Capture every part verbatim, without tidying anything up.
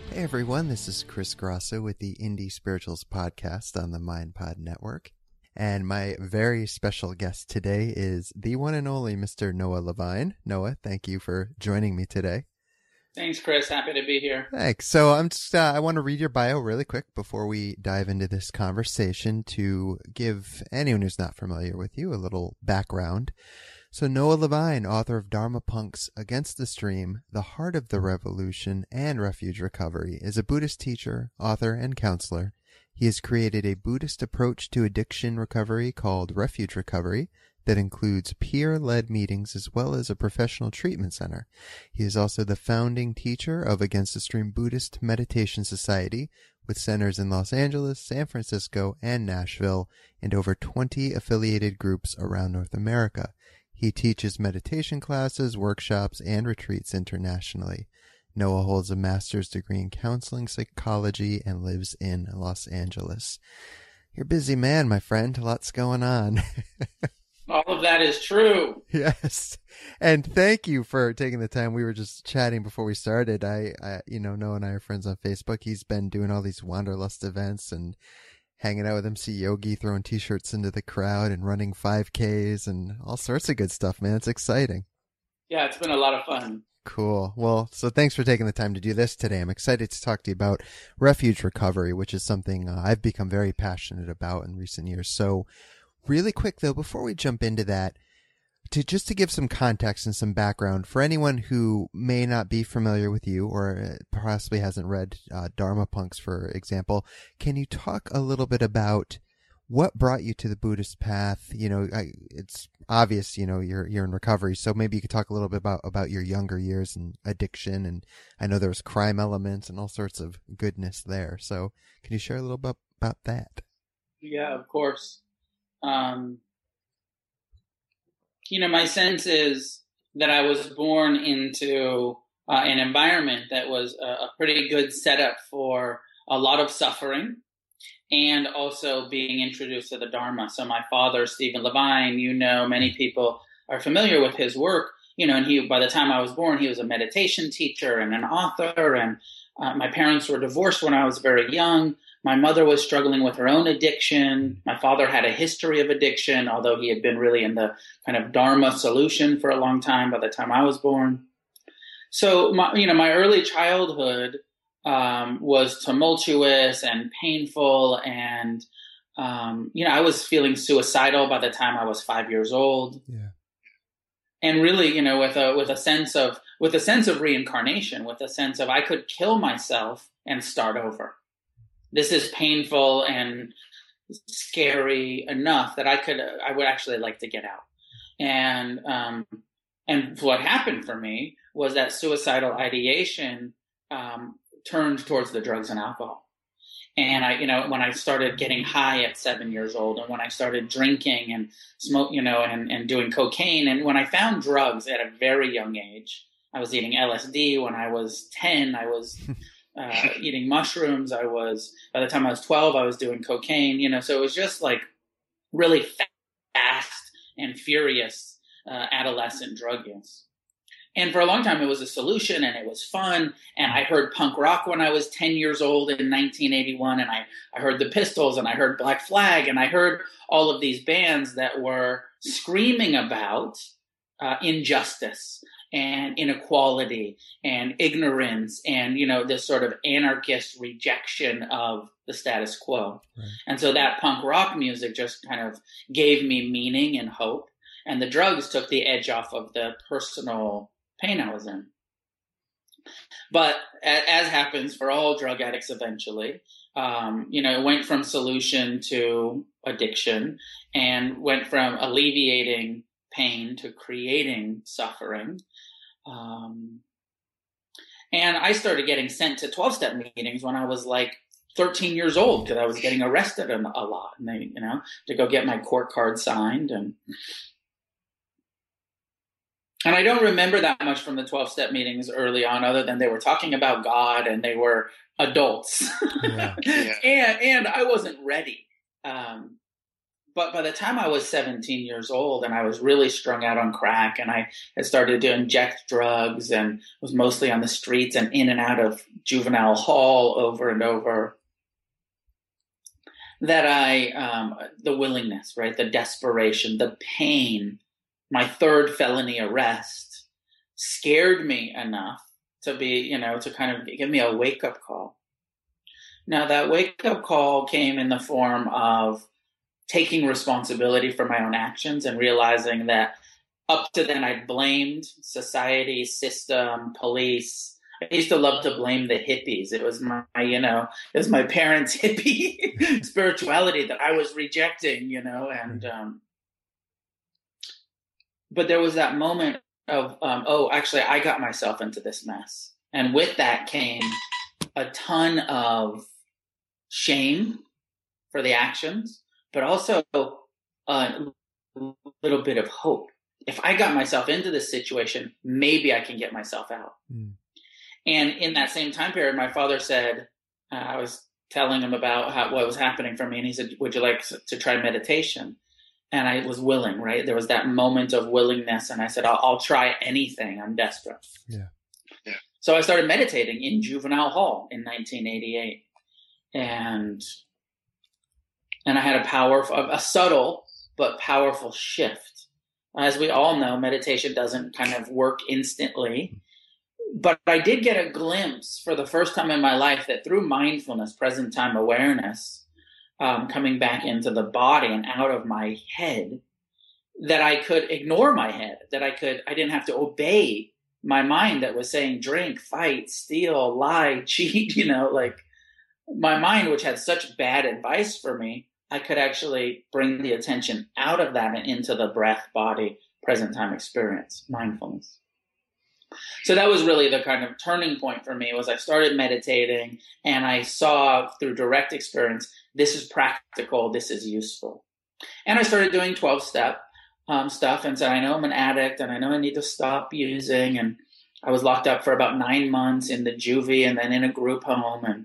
Hey everyone, this is Chris Grosso with the Indie Spirituals podcast on the MindPod Network. And my very special guest today is the one and only Mister Noah Levine. Noah, thank you for joining me today. Thanks, Chris. Happy to be here. Thanks. So I'm just, uh, I want to read your bio really quick before we dive into this conversation to give anyone who's not familiar with you a little background. So Noah Levine, author of Dharma Punk's Against the Stream, The Heart of the Revolution, and Refuge Recovery, is a Buddhist teacher, author, and counselor. He has created a Buddhist approach to addiction recovery called Refuge Recovery that includes peer-led meetings as well as a professional treatment center. He is also the founding teacher of Against the Stream Buddhist Meditation Society, with centers in Los Angeles, San Francisco, and Nashville, and over twenty affiliated groups around North America. He teaches meditation classes, workshops, and retreats internationally. Noah holds a master's degree in counseling psychology and lives in Los Angeles. You're a busy man, my friend. Lots going on. All of that is true. Yes. And thank you for taking the time. We were just chatting before we started. I, I you know, Noah and I are friends on Facebook. He's been doing all these Wanderlust events and hanging out with M C Yogi, throwing t-shirts into the crowd and running five Ks and all sorts of good stuff, man. It's exciting. Yeah, it's been a lot of fun. Cool. Well, so thanks for taking the time to do this today. I'm excited to talk to you about refuge recovery, which is something uh, I've become very passionate about in recent years. So really quick, though, before we jump into that, to just to give some context and some background for anyone who may not be familiar with you or possibly hasn't read uh, Dharma Punks, for example, can you talk a little bit about what brought you to the Buddhist path? You know, I, it's obvious, you know, you're you're in recovery, so maybe you could talk a little bit about, about your younger years and addiction. And I know there was crime elements and all sorts of goodness there. So can you share a little bit about that? Yeah, of course. Um, you know, my sense is that I was born into uh, an environment that was a, a pretty good setup for a lot of suffering and also being introduced to the Dharma. So my father, Stephen Levine, you know, many people are familiar with his work, you know, and he, by the time I was born, he was a meditation teacher and an author. And uh, my parents were divorced when I was very young. My mother was struggling with her own addiction. My father had a history of addiction, although he had been really in the kind of Dharma solution for a long time by the time I was born. So, my, you know, my early childhood um, was tumultuous and painful. And, um, you know, I was feeling suicidal by the time I was five years old. Yeah. And really, you know, with a, with a sense of, with a sense of reincarnation, with a sense of I could kill myself and start over. This is painful and scary enough that I could, I would actually like to get out. And, um, and what happened for me was that suicidal ideation, um, turned towards the drugs and alcohol. And I, you know, when I started getting high at seven years old and when I started drinking and smoke, you know, and, and doing cocaine. And when I found drugs at a very young age, I was eating L S D when I was ten, I was Uh, eating mushrooms. I was, by the time I was twelve, I was doing cocaine, you know, so it was just like really fast and furious uh, adolescent drug use. And for a long time, it was a solution and it was fun. And I heard punk rock when I was ten years old in nineteen eighty-one. And I, I heard the Pistols and I heard Black Flag and I heard all of these bands that were screaming about uh, injustice and inequality and ignorance and, you know, this sort of anarchist rejection of the status quo. Right. And so that punk rock music just kind of gave me meaning and hope. And the drugs took the edge off of the personal pain I was in. But as happens for all drug addicts eventually, um, you know, it went from solution to addiction and went from alleviating pain to creating suffering. Um, and I started getting sent to twelve-step meetings when I was like thirteen years old because I was getting arrested a, a lot, and they, you know, to go get my court card signed. And and I don't remember that much from the twelve-step meetings early on, other than they were talking about God and they were adults. Yeah. Yeah. and and I wasn't ready. Um, but by the time I was seventeen years old and I was really strung out on crack and I had started to inject drugs and was mostly on the streets and in and out of juvenile hall over and over, that I, um, the willingness, right, the desperation, the pain, my third felony arrest scared me enough to be, you know, to kind of give me a wake-up call. Now, that wake-up call came in the form of taking responsibility for my own actions and realizing that up to then I'd blamed society, system, police. I used to love to blame the hippies. It was my, you know, it was my parents' hippie spirituality that I was rejecting, you know, and, um, but there was that moment of, um, oh, actually, I got myself into this mess. And with that came a ton of shame for the actions, but also a little bit of hope. If I got myself into this situation, maybe I can get myself out. Mm. And in that same time period, my father said, uh, I was telling him about how, what was happening for me. And he said, would you like to try meditation? And I was willing, right? There was that moment of willingness. And I said, I'll, I'll try anything. I'm desperate. Yeah. Yeah. So I started meditating in juvenile hall in nineteen eighty-eight. And, and I had a powerful, a subtle but powerful shift. As we all know, meditation doesn't kind of work instantly. But I did get a glimpse for the first time in my life that through mindfulness, present time awareness, um, coming back into the body and out of my head, that I could ignore my head, that I could, I didn't have to obey my mind that was saying drink, fight, steal, lie, cheat, you know, like my mind, which had such bad advice for me, I could actually bring the attention out of that and into the breath, body, present time experience, mindfulness. So that was really the kind of turning point for me. Was I started meditating and I saw through direct experience, this is practical, this is useful. And I started doing twelve-step um, stuff and said, I know I'm an addict and I know I need to stop using. And I was locked up for about nine months in the juvie and then in a group home. And,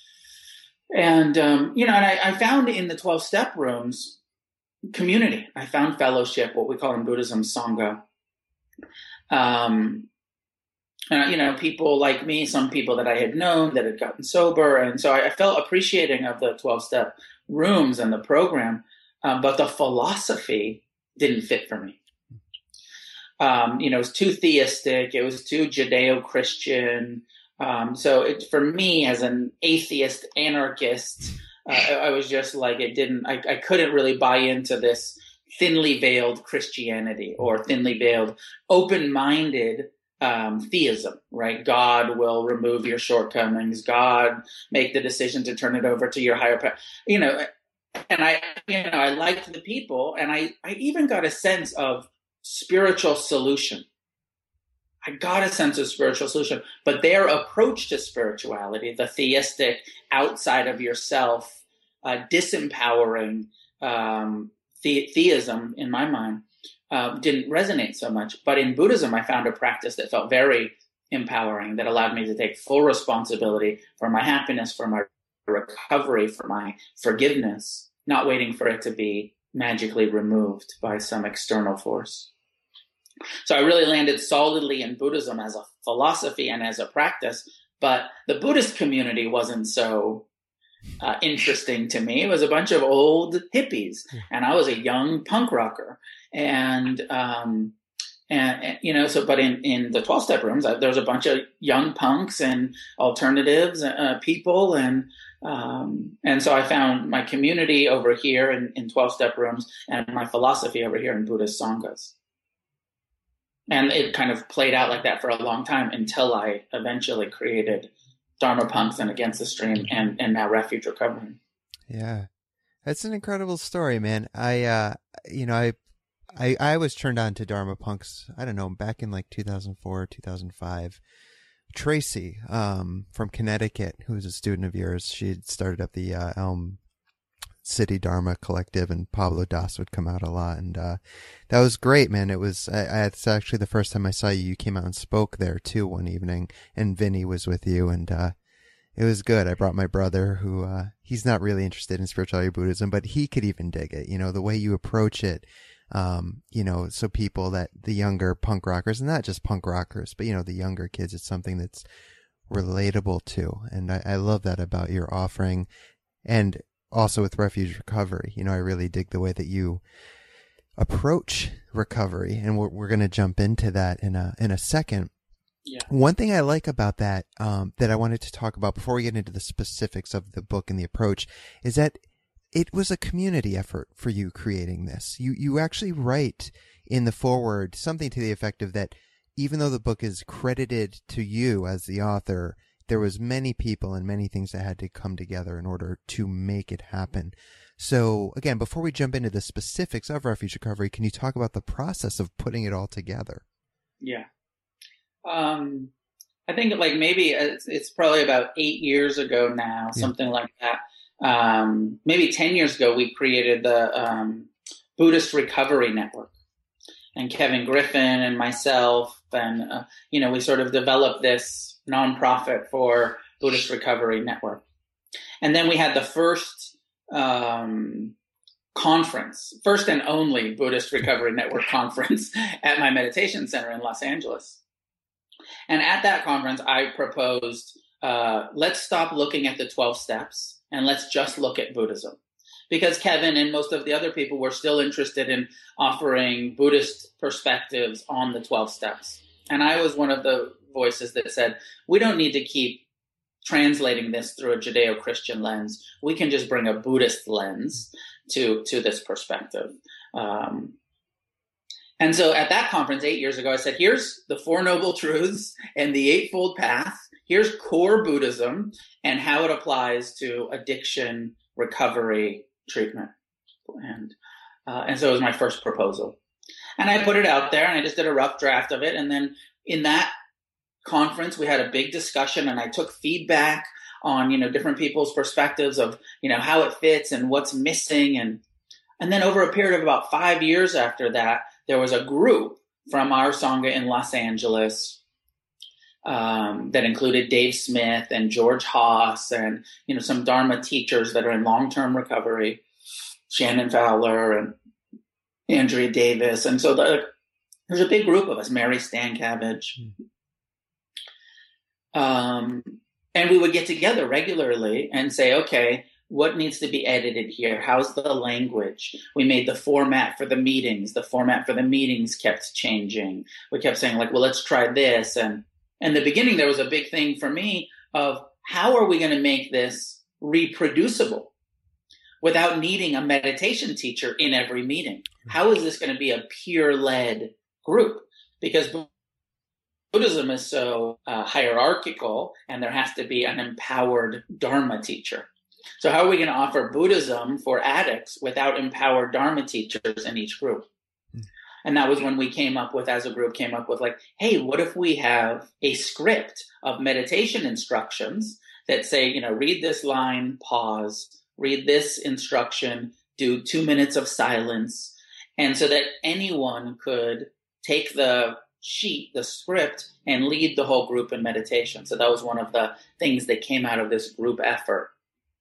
and um, you know, and I, I found in the twelve-step rooms community. I found fellowship, what we call in Buddhism, Sangha. Um, And, you know, people like me, some people that I had known that had gotten sober. And so I, I felt appreciating of the twelve-step rooms and the program, um, but the philosophy didn't fit for me. Um, you know, it was too theistic. It was too Judeo-Christian. Um, so it, for me as an atheist, anarchist, uh, I, I was just like, it didn't, I, I couldn't really buy into this thinly veiled Christianity or thinly veiled, open-minded Um, theism, right? God will remove your shortcomings. God make the decision to turn it over to your higher power. You know, and I, you know, I liked the people, and I, I even got a sense of spiritual solution. I got a sense of spiritual solution, but their approach to spirituality, the theistic, outside of yourself, uh, disempowering um, the- theism, in my mind, Uh, didn't resonate so much. But in Buddhism, I found a practice that felt very empowering, that allowed me to take full responsibility for my happiness, for my recovery, for my forgiveness, not waiting for it to be magically removed by some external force. So I really landed solidly in Buddhism as a philosophy and as a practice, but the Buddhist community wasn't so uh, interesting to me. It was a bunch of old hippies, and I was a young punk rocker. And, um, and, and, you know, so, but in, in the twelve-step rooms, I, there was a bunch of young punks and alternatives, uh, people. And, um, and so I found my community over here in, in twelve-step rooms and my philosophy over here in Buddhist Sanghas. And it kind of played out like that for a long time until I eventually created Dharma Punks and Against the Stream and, and now Refuge Recovery. Yeah. That's an incredible story, man. I, uh, you know, I, I, I was turned on to Dharma Punks, I don't know, back in like two thousand four, two thousand five. Tracy, um, from Connecticut, who was a student of yours, she had started up the, uh, Elm City Dharma Collective, and Pablo Das would come out a lot. And, uh, that was great, man. It was, I, I, it's actually the first time I saw you. You came out and spoke there too one evening, and Vinny was with you. And, uh, It was good. I brought my brother who, uh, he's not really interested in spirituality or Buddhism, but he could even dig it. You know, the way you approach it, um, you know, so people that the younger punk rockers, and not just punk rockers, but, you know, the younger kids, it's something that's relatable to. And I, I love that about your offering. And also with Refuge Recovery, you know, I really dig the way that you approach recovery. And we're, we're going to jump into that in a, in a second. Yeah. One thing I like about that, um, that I wanted to talk about before we get into the specifics of the book and the approach, is that it was a community effort for you creating this. You, you actually write in the foreword something to the effect of that even though the book is credited to you as the author, there was many people and many things that had to come together in order to make it happen. So again, before we jump into the specifics of Refuge Recovery, can you talk about the process of putting it all together? Yeah. Um, I think like maybe it's, it's probably about eight years ago now, Yeah. something like that. Um, maybe ten years ago, we created the um, Buddhist Recovery Network. And Kevin Griffin and myself, and, uh, you know, we sort of developed this nonprofit for Buddhist Recovery Network. And then we had the first um, conference, first and only Buddhist Recovery Network conference at my meditation center in Los Angeles. And at that conference, I proposed, uh, let's stop looking at the twelve steps and let's just look at Buddhism. Because Kevin and most of the other people were still interested in offering Buddhist perspectives on the twelve steps. And I was one of the voices that said, we don't need to keep translating this through a Judeo-Christian lens. We can just bring a Buddhist lens to, to this perspective. Um, And so at that conference eight years ago, I said, here's the Four Noble Truths and the Eightfold Path. Here's core Buddhism and how it applies to addiction, recovery, treatment. And uh, and so it was my first proposal. And I put it out there and I just did a rough draft of it. And then in that conference, we had a big discussion and I took feedback on, you know, different people's perspectives of, you know, how it fits and what's missing. And and then over a period of about five years after that, there was a group from our Sangha in Los Angeles um, that included Dave Smith and George Haas and, you know, some Dharma teachers that are in long-term recovery, Shannon Fowler and Andrea Davis. And so the, there's a big group of us, Mary Stankiewicz. Um, and we would get together regularly and say, okay, what needs to be edited here? How's the language? We made the format for the meetings. The format for the meetings kept changing. We kept saying like, well, let's try this. And in the beginning, there was a big thing for me of how are we going to make this reproducible without needing a meditation teacher in every meeting? How is this going to be a peer-led group? Because Buddhism is so uh, hierarchical and there has to be an empowered Dharma teacher. So how are we going to offer Buddhism for addicts without empowered Dharma teachers in each group? Mm. And that was when we came up with, as a group, came up with like, hey, what if we have a script of meditation instructions that say, you know, read this line, pause, read this instruction, do two minutes of silence. And so that anyone could take the sheet, the script, and lead the whole group in meditation. So that was one of the things that came out of this group effort.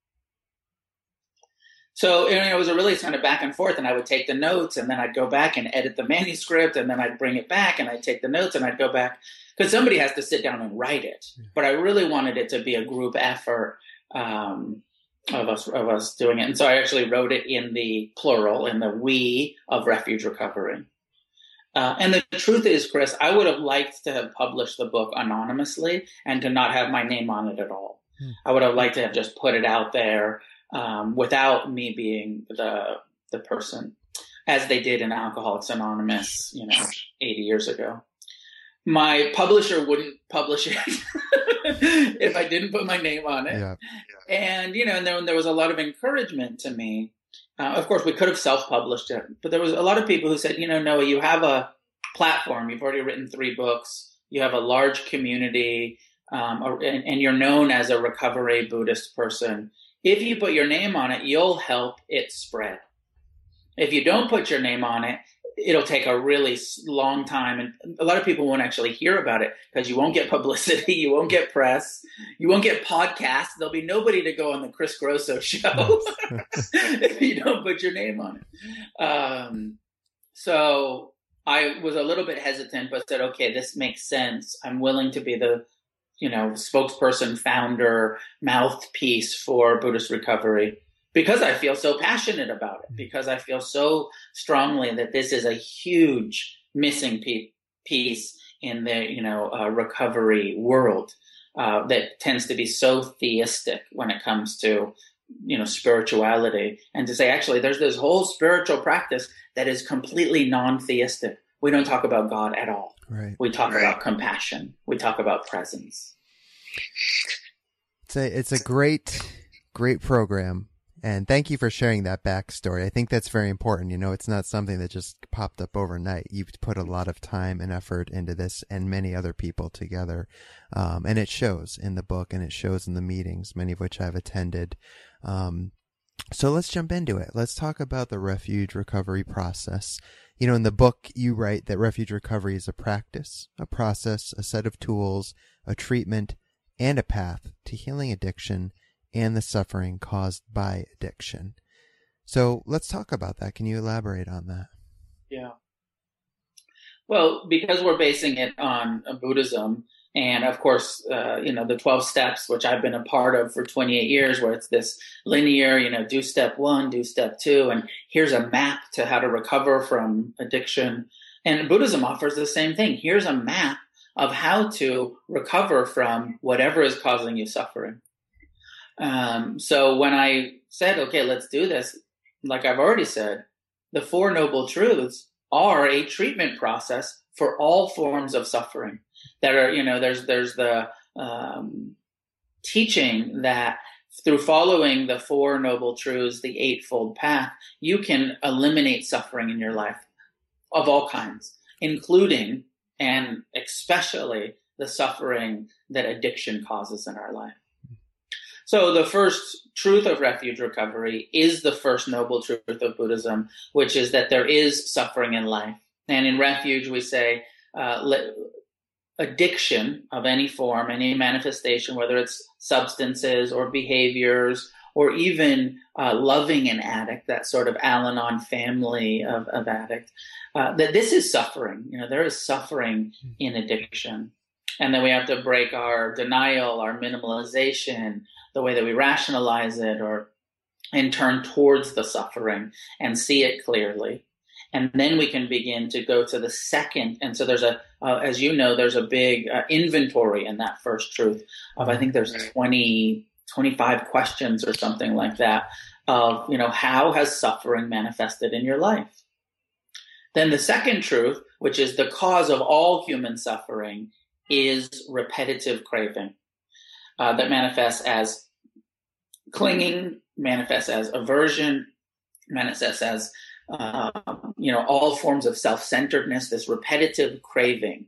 So you know, it was a really kind of back and forth, and I would take the notes, and then I'd go back and edit the manuscript, and then I'd bring it back, and I'd take the notes, and I'd go back, because somebody has to sit down and write it. But I really wanted it to be a group effort um, of us of us doing it. And so I actually wrote it in the plural, in the we of Refuge Recovery. Uh, and the truth is, Chris, I would have liked to have published the book anonymously and to not have my name on it at all. Hmm. I would have liked to have just put it out there um, without me being the the person, as they did in Alcoholics Anonymous, you know, eighty years ago. My publisher wouldn't publish it if I didn't put my name on it. Yeah. And, you know, and then there was a lot of encouragement to me. Uh, of course, we could have self-published it, but there was a lot of people who said, you know, Noah, you have a platform. You've already written three books. You have a large community, um, and, and you're known as a recovery Buddhist person. If you put your name on it, you'll help it spread. If you don't put your name on it, it'll take a really long time. And a lot of people won't actually hear about it because you won't get publicity, you won't get press, you won't get podcasts. There'll be nobody to go on the Chris Grosso show if you don't put your name on it. Um, so I was a little bit hesitant, but said, okay, this makes sense. I'm willing to be the, you know, spokesperson, founder, mouthpiece for Buddhist recovery, because I feel so passionate about it, because I feel so strongly that this is a huge missing pe- piece in the, you know, uh, recovery world uh, that tends to be so theistic when it comes to, you know, spirituality. And to say, actually, there's this whole spiritual practice that is completely non-theistic. We don't talk about God at all. Right. We talk Right. about compassion. We talk about presence. It's a, it's a great, great program. And thank you for sharing that backstory. I think that's very important. You know, it's not something that just popped up overnight. You've put a lot of time and effort into this and many other people together. Um, and it shows in the book and it shows in the meetings, many of which I've attended. Um, so let's jump into it. Let's talk about the refuge recovery process. You know, in the book, you write that refuge recovery is a practice, a process, a set of tools, a treatment, and a path to healing addiction and the suffering caused by addiction. So let's talk about that. Can you elaborate on that? Yeah. Well, because we're basing it on Buddhism, and of course, uh, you know, the twelve steps, which I've been a part of for twenty-eight years, where it's this linear, you know, do step one, do step two, and here's a map to how to recover from addiction. And Buddhism offers the same thing. Here's a map of how to recover from whatever is causing you suffering. Um, so when I said, okay, let's do this, like I've already said, the Four Noble Truths are a treatment process for all forms of suffering. That are, you know, there's there's the um, teaching that through following the Four Noble Truths, the Eightfold Path, you can eliminate suffering in your life of all kinds, including and especially the suffering that addiction causes in our life. So the first truth of refuge recovery is the first noble truth of Buddhism, which is that there is suffering in life. And in refuge, we say uh, le- addiction of any form, any manifestation, whether it's substances or behaviors, or even uh, loving an addict, that sort of Al-Anon family of, of addict, uh, that this is suffering. You know, there is suffering in addiction. And then we have to break our denial, our minimalization, the way that we rationalize it, or and turn towards the suffering and see it clearly. And then we can begin to go to the second. And so there's a, uh, as you know, there's a big uh, inventory in that first truth of, I think there's twenty, twenty-five questions or something like that of, you know, how has suffering manifested in your life? Then the second truth, which is the cause of all human suffering, is repetitive craving uh, that manifests as clinging, manifests as aversion, manifests as uh, you know, all forms of self-centeredness, this repetitive craving.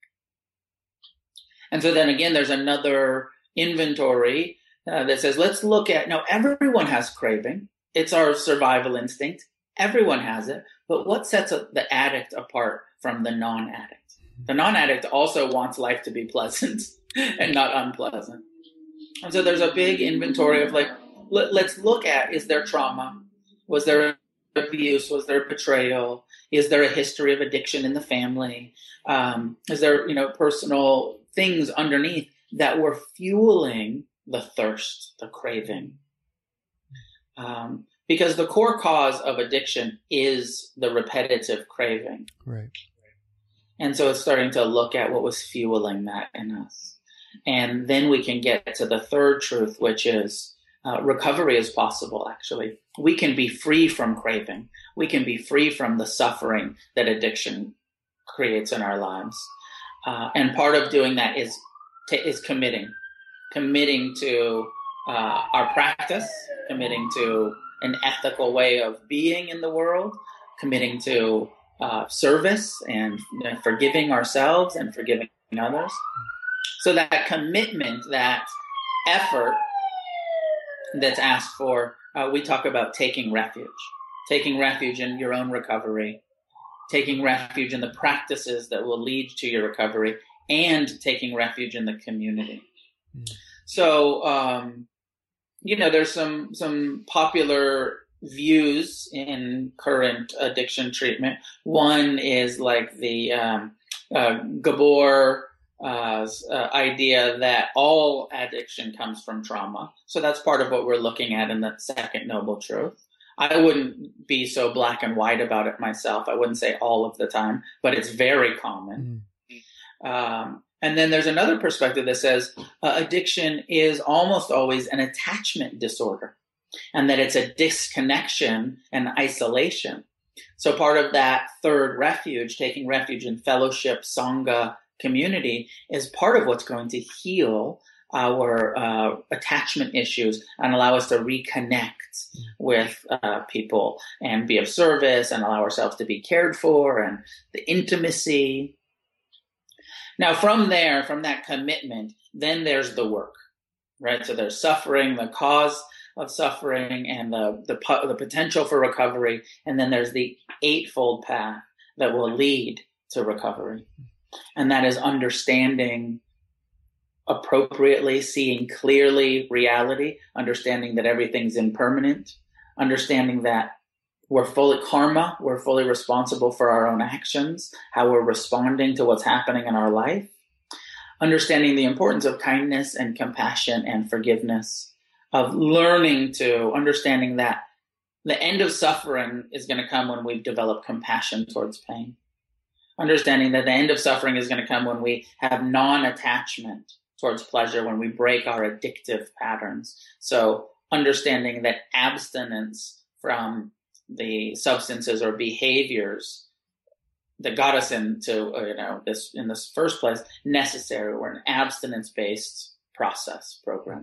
And so then again, there's another inventory uh, that says, let's look at, now everyone has craving. It's our survival instinct. Everyone has it. But what sets the addict apart from the non-addict? The non-addict also wants life to be pleasant and not unpleasant. And so there's a big inventory of like, let, let's look at, is there trauma? Was there abuse? Was there betrayal? Is there a history of addiction in the family? Um, is there, you know, personal things underneath that were fueling the thirst, the craving? Um, because the core cause of addiction is the repetitive craving. Right. And so it's starting to look at what was fueling that in us. And then we can get to the third truth, which is uh, recovery is possible, actually. We can be free from craving. We can be free from the suffering that addiction creates in our lives. Uh, and part of doing that is t- is committing, committing to uh, our practice, committing to an ethical way of being in the world, committing to Uh, service and you know, forgiving ourselves and forgiving others. So that commitment, that effort that's asked for, uh, we talk about taking refuge, taking refuge in your own recovery, taking refuge in the practices that will lead to your recovery, and taking refuge in the community. Mm. So, um, you know, there's some some popular views in current addiction treatment. One is like the um, uh, Gabor uh, uh, idea that all addiction comes from trauma. So that's part of what we're looking at in the second noble truth. I wouldn't be so black and white about it myself. I wouldn't say all of the time, but it's very common. Mm. Um, and then there's another perspective that says uh, addiction is almost always an attachment disorder, and that it's a disconnection and isolation. So part of that third refuge, taking refuge in fellowship, sangha, community, is part of what's going to heal our uh, attachment issues and allow us to reconnect with uh, people and be of service and allow ourselves to be cared for, and the intimacy. Now, from there, from that commitment, then there's the work, right? So there's suffering, the cause of suffering, and the, the, the potential for recovery. And then there's the eightfold path that will lead to recovery. And that is understanding appropriately, seeing clearly reality, understanding that everything's impermanent, understanding that we're fully karma, we're fully responsible for our own actions, how we're responding to what's happening in our life, understanding the importance of kindness and compassion and forgiveness, of learning to understanding that the end of suffering is going to come when we've developed compassion towards pain, understanding that the end of suffering is going to come when we have non-attachment towards pleasure, when we break our addictive patterns. So understanding that abstinence from the substances or behaviors that got us into, you know, this in this first place, necessary. We're an abstinence-based process program.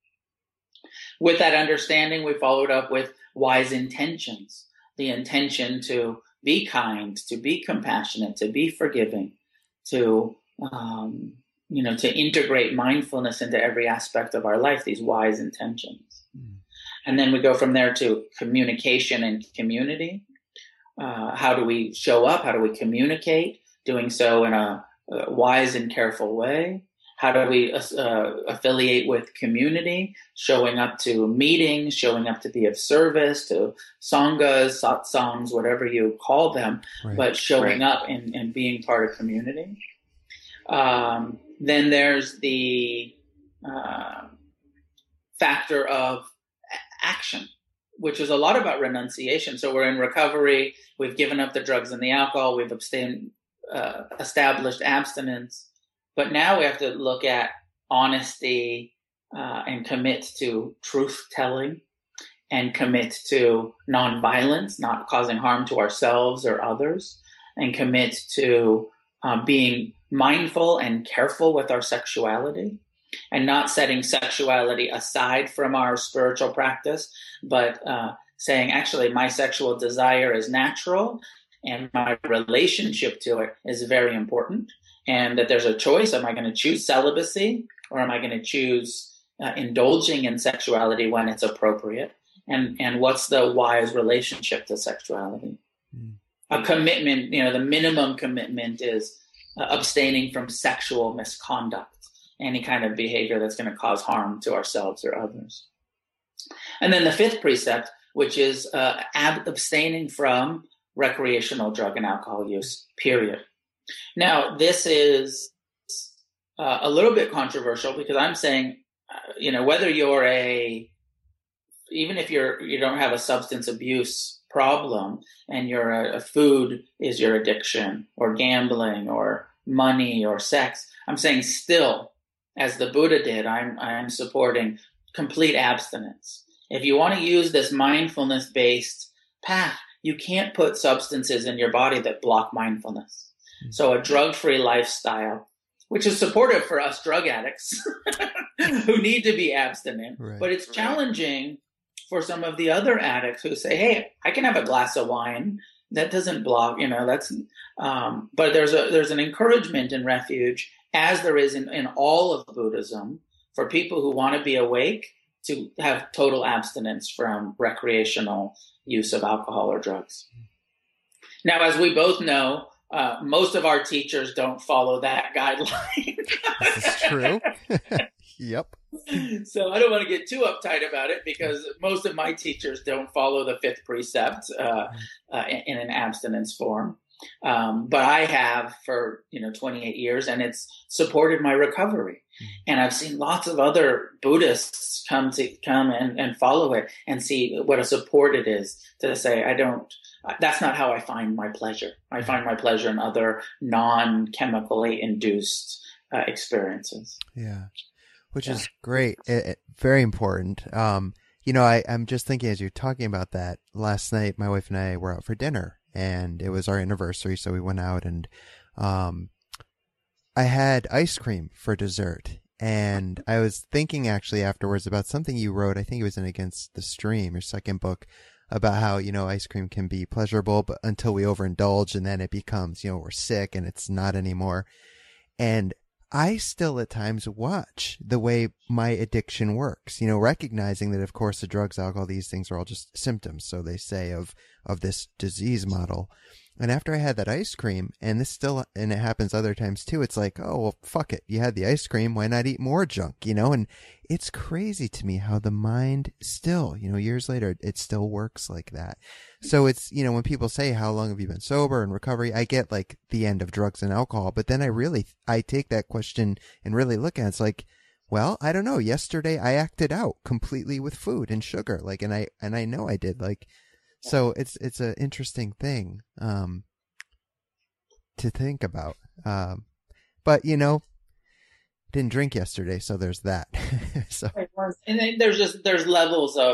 With that understanding, we followed up with wise intentions, the intention to be kind, to be compassionate, to be forgiving, to um, you know, to integrate mindfulness into every aspect of our life, these wise intentions. Mm. And then we go from there to communication and community. Uh, how do we show up? How do we communicate? Doing so in a, a wise and careful way. How do we uh, affiliate with community? Showing up to meetings, showing up to be of service, to sanghas, satsangs, whatever you call them, right. But showing right. up and, and being part of community. Um, then there's the uh, factor of action, which is a lot about renunciation. So we're in recovery. We've given up the drugs and the alcohol. We've abstained, uh, established abstinence. But now we have to look at honesty uh, and commit to truth-telling and commit to nonviolence, not causing harm to ourselves or others, and commit to uh, being mindful and careful with our sexuality and not setting sexuality aside from our spiritual practice, but uh, saying, actually, my sexual desire is natural and my relationship to it is very important. And that there's a choice. Am I going to choose celibacy, or am I going to choose uh, indulging in sexuality when it's appropriate? And and what's the wise relationship to sexuality? Mm. A commitment, you know, the minimum commitment is uh, abstaining from sexual misconduct, any kind of behavior that's going to cause harm to ourselves or others. And then the fifth precept, which is uh, ab- abstaining from recreational drug and alcohol use, period. Now, this is uh, a little bit controversial because I'm saying, uh, you know, whether you're a, even if you're, you don't have a substance abuse problem and you're a, a food is your addiction, or gambling or money or sex, I'm saying still, as the Buddha did, I'm, I'm supporting complete abstinence. If you want to use this mindfulness-based path, you can't put substances in your body that block mindfulness. So a drug-free lifestyle, which is supportive for us drug addicts who need to be abstinent, right. But it's challenging for some of the other addicts who say, hey, I can have a glass of wine. That doesn't block, you know, that's, um, but there's a, there's an encouragement in refuge, as there is in, in all of Buddhism, for people who want to be awake to have total abstinence from recreational use of alcohol or drugs. Now, as we both know, uh, most of our teachers don't follow that guideline. This is true. Yep. So I don't want to get too uptight about it because most of my teachers don't follow the fifth precept uh, uh, in, in an abstinence form. Um, but I have for, you know, twenty-eight years, and it's supported my recovery. And I've seen lots of other Buddhists come to come and, and follow it and see what a support it is to say, I don't, that's not how I find my pleasure. I find my pleasure in other non-chemically induced uh, experiences. Yeah. Which Yeah. is great. It, it- very important. Um, you know, I, I'm just thinking as you're talking about that, last night, my wife and I were out for dinner and it was our anniversary. So we went out and, um, I had ice cream for dessert. And I was thinking actually afterwards about something you wrote. I think it was in Against the Stream, your second book, about how, you know, ice cream can be pleasurable, but until we overindulge and then it becomes, you know, we're sick and it's not anymore. And I still at times watch the way my addiction works, you know, recognizing that, of course, the drugs, alcohol, these things are all just symptoms, so they say, of, of this disease model. And after I had that ice cream, and this still, and it happens other times too, it's like, oh, well, fuck it. You had the ice cream. Why not eat more junk, you know? And it's crazy to me how the mind still, you know, years later, it still works like that. So it's, you know, when people say, how long have you been sober and recovery? I get like the end of drugs and alcohol, but then I really, I take that question and really look at it. It's like, well, I don't know. Yesterday I acted out completely with food and sugar. Like, and I, and I know I did like, so it's, it's an interesting thing, um, to think about. Um, but you know, didn't drink yesterday. So there's that. So, And then there's just, there's levels of,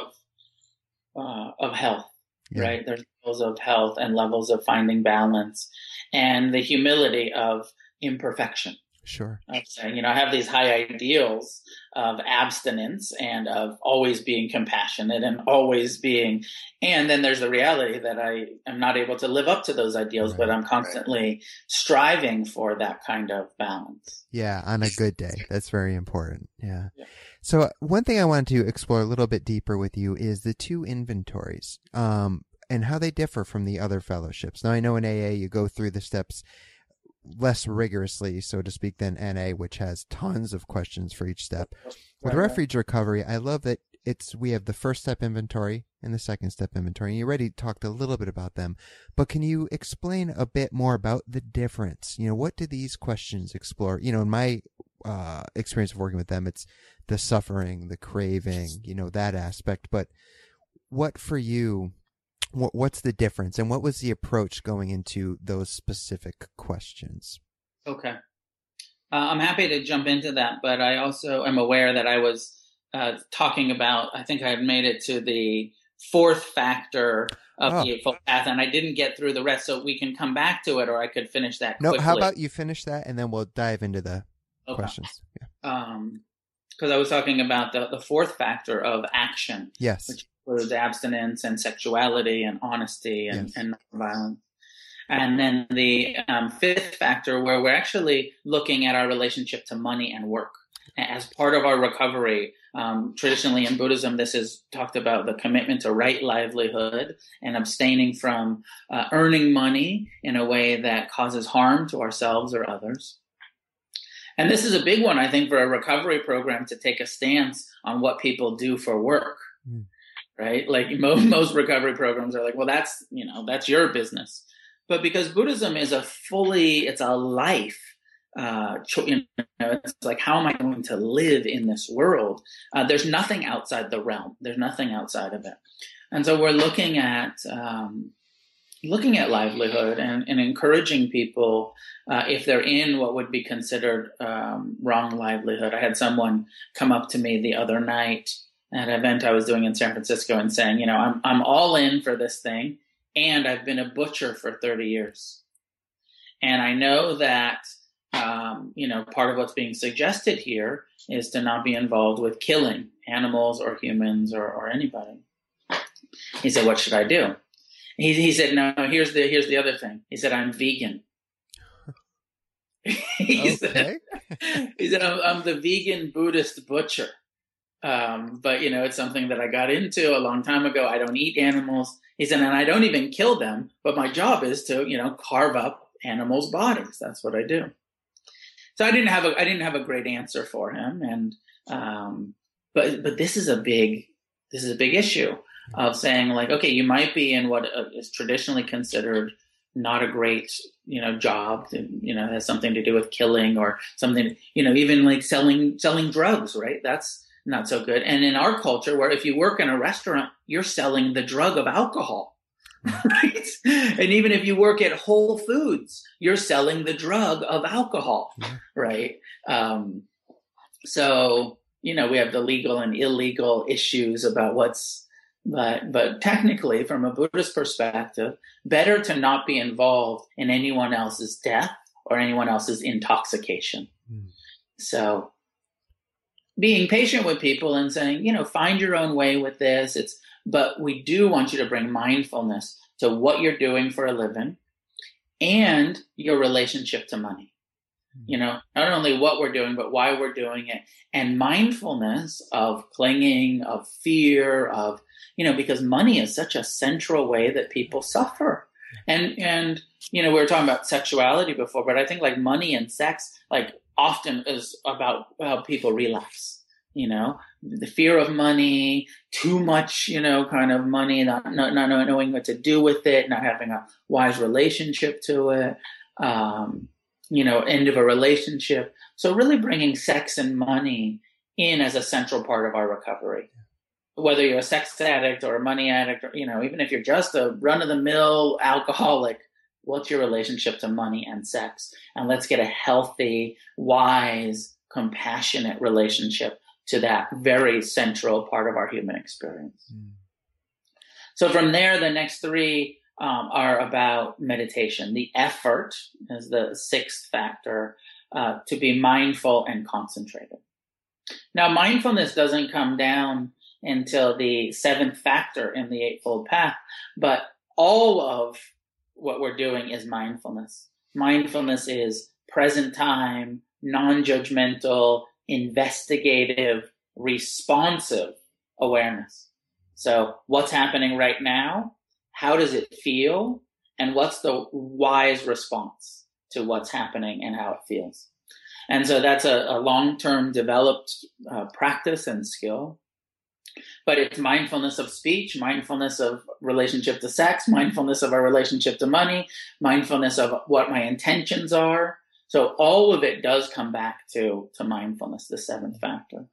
uh, of health. yeah. Right? There's levels of health and levels of finding balance and the humility of imperfection. Sure. Of saying, you know, I have these high ideals of abstinence and of always being compassionate and always being, and then there's the reality that I am not able to live up to those ideals, Right. but I'm constantly right. striving for that kind of balance. Yeah, on a good day. That's very important. Yeah. Yeah. So uh, one thing I wanted to explore a little bit deeper with you is the two inventories, um, and how they differ from the other fellowships. Now, I know in A A you go through the steps less rigorously, so to speak, than N A, which has tons of questions for each step. With Right. Refuge Recovery, I love that it's we have the first step inventory and the second step inventory. And you already talked a little bit about them, but can you explain a bit more about the difference? You know, what do these questions explore? You know, in my uh, experience of working with them, it's the suffering, the craving, you know, that aspect. But what for you? What, what's the difference, and what was the approach going into those specific questions? Okay. Uh, I'm happy to jump into that, but I also am aware that I was uh, talking about, I think I had made it to the fourth factor of Oh. the Eightfold Path, and I didn't get through the rest, so we can come back to it, or I could finish that No, quickly. how about you finish that, and then we'll dive into the Okay. questions. Yeah. Um, because I was talking about the, the fourth factor of action, Yes. which includes abstinence and sexuality and honesty and, Yes. and nonviolence. And then the um, fifth factor, where we're actually looking at our relationship to money and work. As part of our recovery, um, traditionally in Buddhism, this is talked about the commitment to right livelihood and abstaining from uh, earning money in a way that causes harm to ourselves or others. And this is a big one, I think, for a recovery program to take a stance on what people do for work. Mm. Right? Like most, most recovery programs are like, well, that's, you know, that's your business. But because Buddhism is a fully, it's a life, uh, you know, it's like, how am I going to live in this world? Uh, there's nothing outside the realm. There's nothing outside of it. And so we're looking at, um, looking at livelihood and, and encouraging people, uh, if they're in what would be considered um, wrong livelihood. I had someone come up to me the other night at an event I was doing in San Francisco and saying, you know, I'm I'm all in for this thing, and I've been a butcher for thirty years. And I know that, um, you know, part of what's being suggested here is to not be involved with killing animals or humans or, or anybody. He said, what should I do? He, he said, no, here's the here's the other thing. He said, I'm vegan. he, okay. said, he said, I'm, I'm the vegan Buddhist butcher. Um, but, you know, it's something that I got into a long time ago. I don't eat animals. He said, and I don't even kill them, but my job is to, you know, carve up animals' bodies. That's what I do. So I didn't have a, I didn't have a great answer for him. And, um, but, but this is a big, this is a big issue of saying like, okay, you might be in what is traditionally considered not a great, you know, job, that, you know, has something to do with killing or something, you know, even like selling, selling drugs, right? That's not so good. And in our culture, where if you work in a restaurant, you're selling the drug of alcohol, right? And even if you work at Whole Foods, you're selling the drug of alcohol, right? Um, so, you know, we have the legal and illegal issues about what's, But but technically, from a Buddhist perspective, better to not be involved in anyone else's death or anyone else's intoxication. Mm. So being patient with people and saying, you know, find your own way with this. It's but we do want you to bring mindfulness to what you're doing for a living and your relationship to money. Mm. You know, not only what we're doing, but why we're doing it. And mindfulness of clinging, of fear, of you know, because money is such a central way that people suffer. And, and, you know, we were talking about sexuality before, but I think like money and sex, like often is about how people relapse, you know, the fear of money, too much, you know, kind of money, not, not, not knowing what to do with it, not having a wise relationship to it, um, you know, end of a relationship. So really bringing sex and money in as a central part of our recovery. Whether you're a sex addict or a money addict, or, you know, even if you're just a run-of-the-mill alcoholic, what's your relationship to money and sex? And let's get a healthy, wise, compassionate relationship to that very central part of our human experience. Mm. So from there, the next three um, are about meditation. The effort is the sixth factor, uh, to be mindful and concentrated. Now, mindfulness doesn't come down until the seventh factor in the Eightfold Path. But all of what we're doing is mindfulness. Mindfulness is present time, non-judgmental, investigative, responsive awareness. So what's happening right now? How does it feel? And what's the wise response to what's happening and how it feels? And so that's a, a long-term developed uh, practice and skill. But it's mindfulness of speech, mindfulness of relationship to sex, mindfulness of our relationship to money, mindfulness of what my intentions are. So all of it does come back to, to mindfulness, the seventh factor.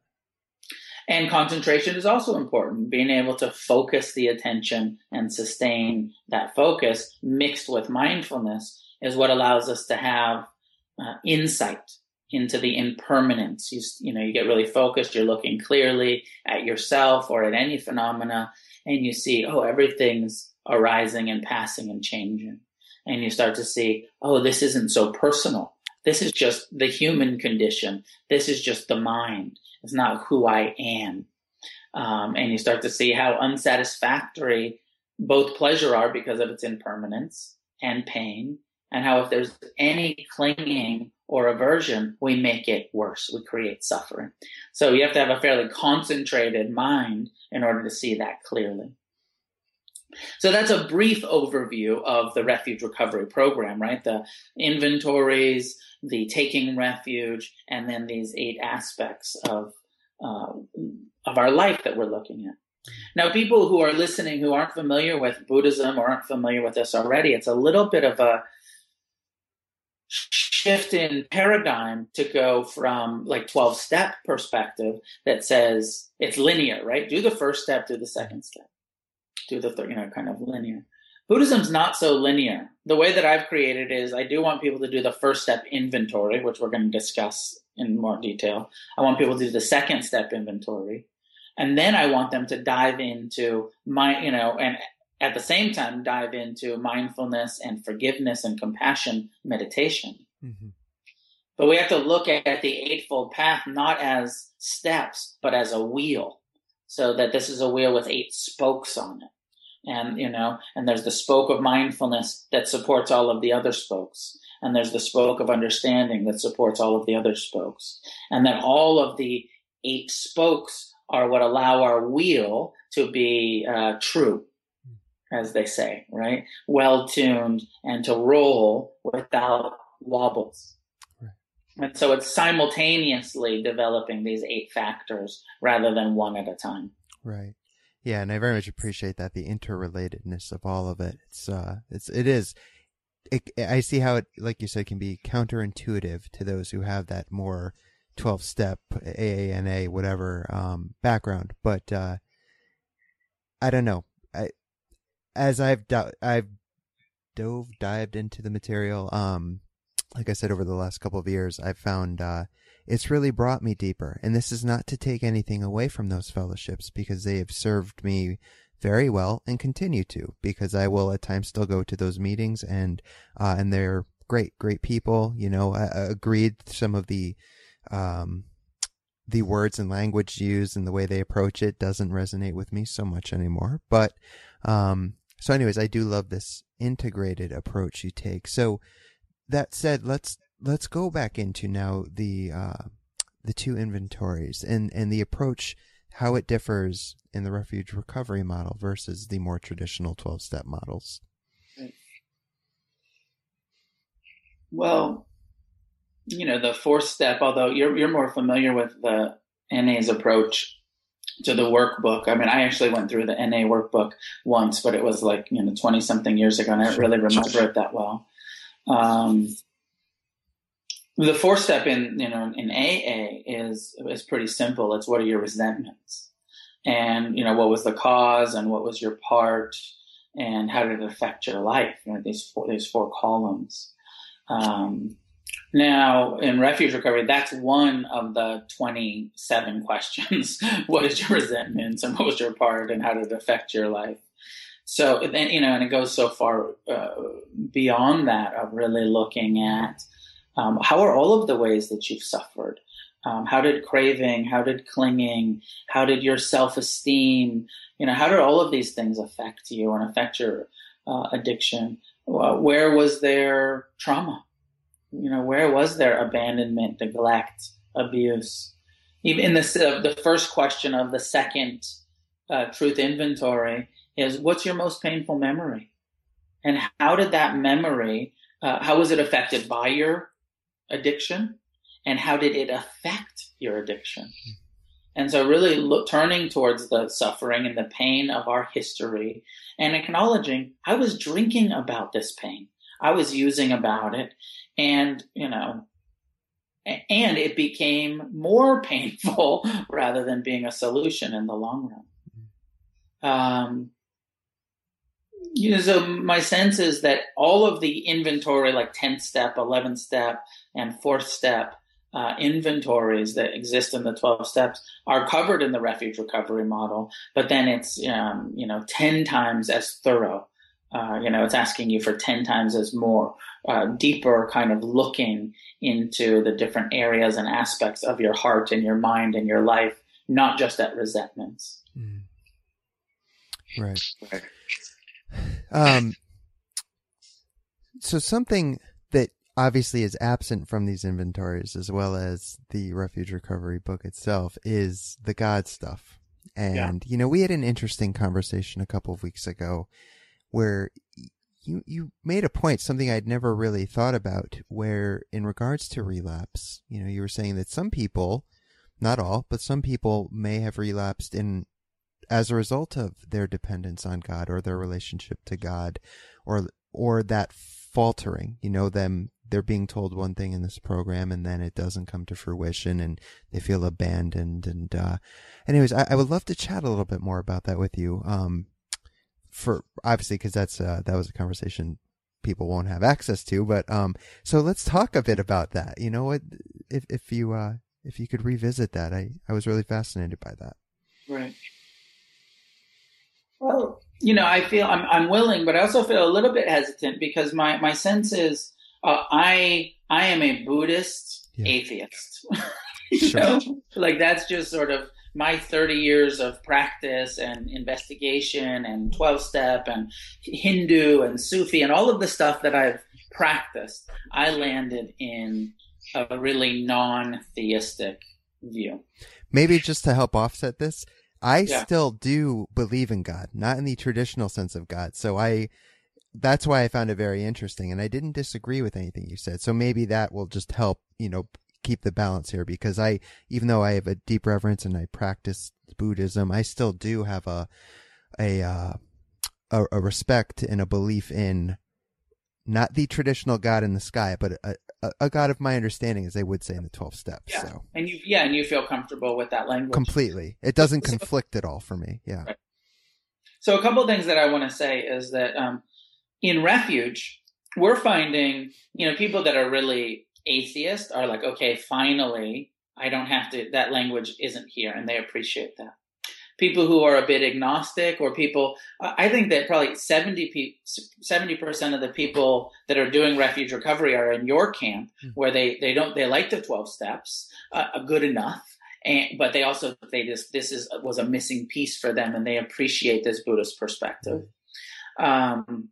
And concentration is also important. Being able to focus the attention and sustain that focus mixed with mindfulness is what allows us to have uh, insight into the impermanence. You, you know, you get really focused, you're looking clearly at yourself or at any phenomena, and you see, oh, everything's arising and passing and changing. And you start to see, oh, this isn't so personal. This is just the human condition. This is just the mind. It's not who I am. Um, and you start to see how unsatisfactory both pleasure are because of its impermanence and pain, and how if there's any clinging or aversion, we make it worse. We create suffering. So you have to have a fairly concentrated mind in order to see that clearly. So that's a brief overview of the Refuge Recovery Program, right? The inventories, the taking refuge, and then these eight aspects of uh, of our life that we're looking at. Now, people who are listening who aren't familiar with Buddhism or aren't familiar with this already, it's a little bit of a shift in paradigm to go from like twelve-step perspective that says it's linear, right? Do the first step, do the second step, do the third, you know, kind of linear. Buddhism's not so linear. The way that I've created is I do want people to do the first step inventory, which we're going to discuss in more detail. I want people to do the second step inventory. And then I want them to dive into my, you know, and at the same time, dive into mindfulness and forgiveness and compassion meditation. Mm-hmm. But we have to look at the Eightfold Path not as steps, but as a wheel. So that this is a wheel with eight spokes on it. And, you know, and there's the spoke of mindfulness that supports all of the other spokes. And there's the spoke of understanding that supports all of the other spokes. And then all of the eight spokes are what allow our wheel to be uh, true. as they say, right? Well tuned, and to roll without wobbles. Right. And so it's simultaneously developing these eight factors rather than one at a time. Right. Yeah, and I very much appreciate that, the interrelatedness of all of it. It's uh it's it is it, I see how it, like you said, can be counterintuitive to those who have that more twelve-step A A N A whatever um background, but uh I don't know. I as I've do- I've dove dived into the material, um like I said, over the last couple of years, I've found uh it's really brought me deeper. And this is not to take anything away from those fellowships, because they have served me very well and continue to, because I will at times still go to those meetings, and uh, and they're great, great people. You know, I, I agreed some of the um, the words and language used and the way they approach it doesn't resonate with me so much anymore. But um, so anyways, I do love this integrated approach you take. So that said, let's Let's go back into now the uh, the two inventories and, and the approach, how it differs in the refuge recovery model versus the more traditional twelve-step models. Well, you know, the fourth step, although you're you're more familiar with the N A's approach to the workbook. I mean, I actually went through the N A workbook once, but it was like, you know, twenty something years ago, and I don't really remember it that well. Um, The fourth step in, you know, in A A is, is pretty simple. It's what are your resentments, and, you know, what was the cause, and what was your part, and how did it affect your life? You know, these four, these four columns. Um, now in refuge recovery, that's one of the twenty-seven questions. What is your resentments, and what was your part, and how did it affect your life? So then, you know, and it goes so far uh, beyond that of really looking at, Um, how are all of the ways that you've suffered? Um, how did craving, how did clinging, how did your self-esteem, you know, how did all of these things affect you and affect your uh, addiction? Well, where was there trauma? You know, where was there abandonment, neglect, abuse? Even in this, uh, the first question of the second uh, truth inventory is, what's your most painful memory? And how did that memory, uh, how was it affected by your addiction, and how did it affect your addiction? And so really look, turning towards the suffering and the pain of our history, and acknowledging, I was drinking about this pain, I was using about it, and, you know, and it became more painful rather than being a solution in the long run. Um, You know, so my sense is that all of the inventory, like tenth step, eleventh step, and fourth step uh, inventories that exist in the twelve steps are covered in the refuge recovery model, but then it's, um, you know, ten times as thorough. Uh, you know, it's asking you for ten times as more uh, deeper kind of looking into the different areas and aspects of your heart and your mind and your life, not just at resentments. Mm. Right. Right. Um, so something that obviously is absent from these inventories, as well as the refuge recovery book itself, is the God stuff. And, yeah. you know, we had an interesting conversation a couple of weeks ago where you, you made a point, something I'd never really thought about, where in regards to relapse, you know, you were saying that some people, not all, but some people may have relapsed in as a result of their dependence on God or their relationship to God, or or that faltering, you know, them they're being told one thing in this program and then it doesn't come to fruition and they feel abandoned. And uh, anyways, I, I would love to chat a little bit more about that with you. Um, for obviously, because that's uh, that was a conversation people won't have access to. But um, so let's talk a bit about that. You know what? If if you uh, if you could revisit that, I I was really fascinated by that. Right. Well, you know, I feel I'm I'm willing, but I also feel a little bit hesitant because my, my sense is uh, I I am a Buddhist yeah. atheist. you sure. know? Like that's just sort of my thirty years of practice and investigation and twelve step and Hindu and Sufi and all of the stuff that I've practiced. I landed in a really non-theistic view. Maybe just to help offset this, I Yeah. still do believe in God, not in the traditional sense of God. So I, that's why I found it very interesting, and I didn't disagree with anything you said. So maybe that will just help, you know, keep the balance here, because I, even though I have a deep reverence and I practice Buddhism, I still do have a, a, uh, a, a respect and a belief in not the traditional God in the sky, but a, a, a God of my understanding, as they would say in the twelve steps. Yeah. So, and you, yeah, and you feel comfortable with that language completely. It doesn't conflict at all for me. Yeah. Right. So a couple of things that I want to say is that, um, in Refuge, we're finding, you know, people that are really atheist are like, okay, finally, I don't have to, that language isn't here, and they appreciate that. People who are a bit agnostic, or people, I think that probably seventy percent of the people that are doing refuge recovery are in your camp, mm-hmm. where they, they don't, they like the twelve steps, uh, good enough. And, but they also, they just, this is, was a missing piece for them, and they appreciate this Buddhist perspective. Um,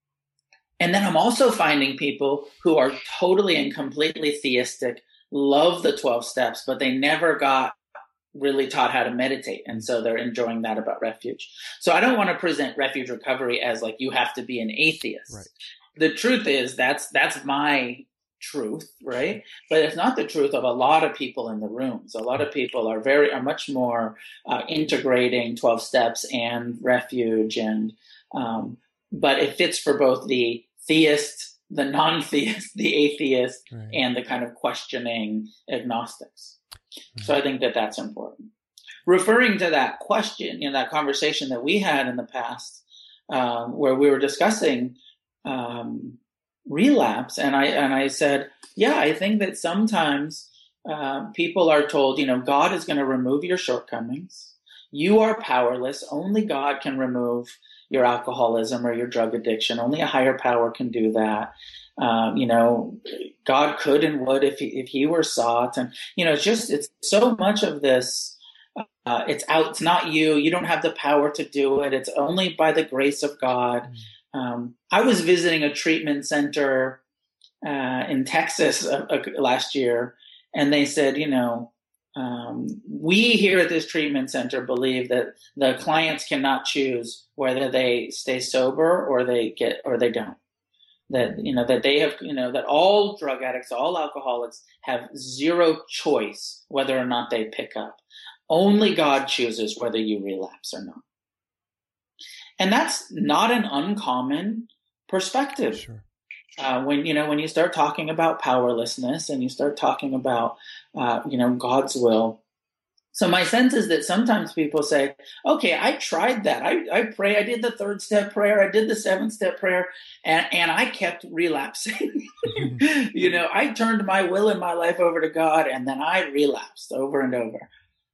And then I'm also finding people who are totally and completely theistic, love the twelve steps, but they never got really taught how to meditate. And so they're enjoying that about Refuge. So I don't want to present Refuge Recovery as like, you have to be an atheist. Right. The truth is that's, that's my truth, right? But it's not the truth of a lot of people in the rooms. A lot of people are very, are much more uh, integrating twelve steps and Refuge, and, um, but it fits for both the theist, the non-theist, the atheist, right. and the kind of questioning agnostics. Mm-hmm. So I think that that's important. Referring to that question, you know, that conversation that we had in the past, um, where we were discussing um, relapse, and I and I said, yeah, I think that sometimes uh, people are told, you know, God is going to remove your shortcomings. You are powerless. Only God can remove your alcoholism or your drug addiction. Only a higher power can do that. Um, you know, God could and would if he, if he were sought. And, you know, it's just, it's so much of this, uh, it's out, it's not you. You don't have the power to do it. It's only by the grace of God. Um, I was visiting a treatment center uh, in Texas uh, uh, last year, and they said, you know, Um, we here at this treatment center believe that the clients cannot choose whether they stay sober or they get, or they don't. That, you know, that they have, you know, that all drug addicts, all alcoholics have zero choice whether or not they pick up. Only God chooses whether you relapse or not. And that's not an uncommon perspective. Sure. Uh, when, you know, when you start talking about powerlessness and you start talking about, uh, you know, God's will. So my sense is that sometimes people say, okay, I tried that. I, I pray. I did the third step prayer. I did the seventh step prayer, and, and I kept relapsing. You know, I turned my will and my life over to God, and then I relapsed over and over.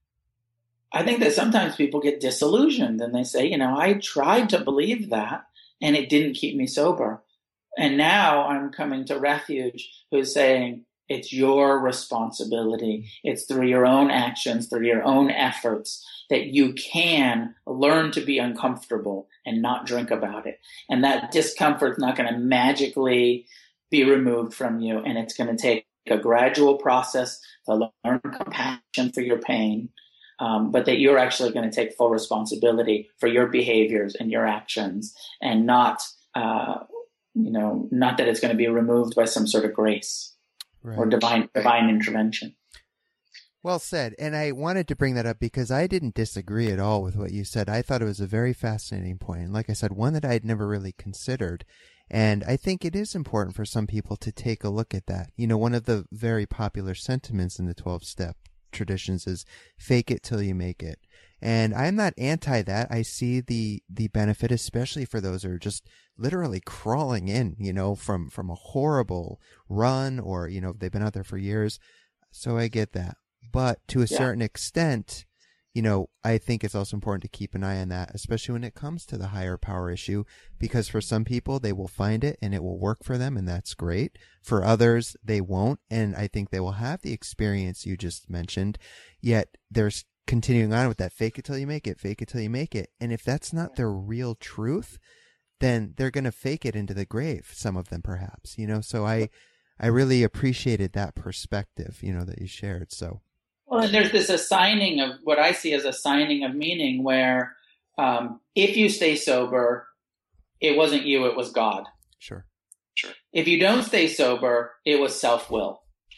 I think that sometimes people get disillusioned and they say, you know, I tried to believe that and it didn't keep me sober. And now I'm coming to Refuge, who's saying it's your responsibility. It's through your own actions, through your own efforts, that you can learn to be uncomfortable and not drink about it. And that discomfort's not going to magically be removed from you. And it's going to take a gradual process to learn compassion for your pain, um, but that you're actually going to take full responsibility for your behaviors and your actions, and not, uh, you know, not that it's going to be removed by some sort of grace, right, or divine divine intervention. Well said. And I wanted to bring that up because I didn't disagree at all with what you said. I thought it was a very fascinating point. And like I said, one that I had never really considered. And I think it is important for some people to take a look at that. You know, one of the very popular sentiments in the twelve-step traditions is fake it till you make it. And I'm not anti that. I see the the benefit, especially for those who are just literally crawling in, you know, from, from a horrible run, or, you know, they've been out there for years. So I get that. But to a yeah. certain extent, you know, I think it's also important to keep an eye on that, especially when it comes to the higher power issue, because for some people, they will find it and it will work for them, and that's great. For others, they won't, and I think they will have the experience you just mentioned, yet there's continuing on with that fake it till you make it, fake it till you make it. And if that's not their real truth, then they're going to fake it into the grave, some of them perhaps, you know. So I, I really appreciated that perspective, you know, that you shared. So. Well, and there's this assigning of what I see as assigning of meaning where um, if you stay sober, it wasn't you, it was God. Sure. Sure. If you don't stay sober, it was self-will.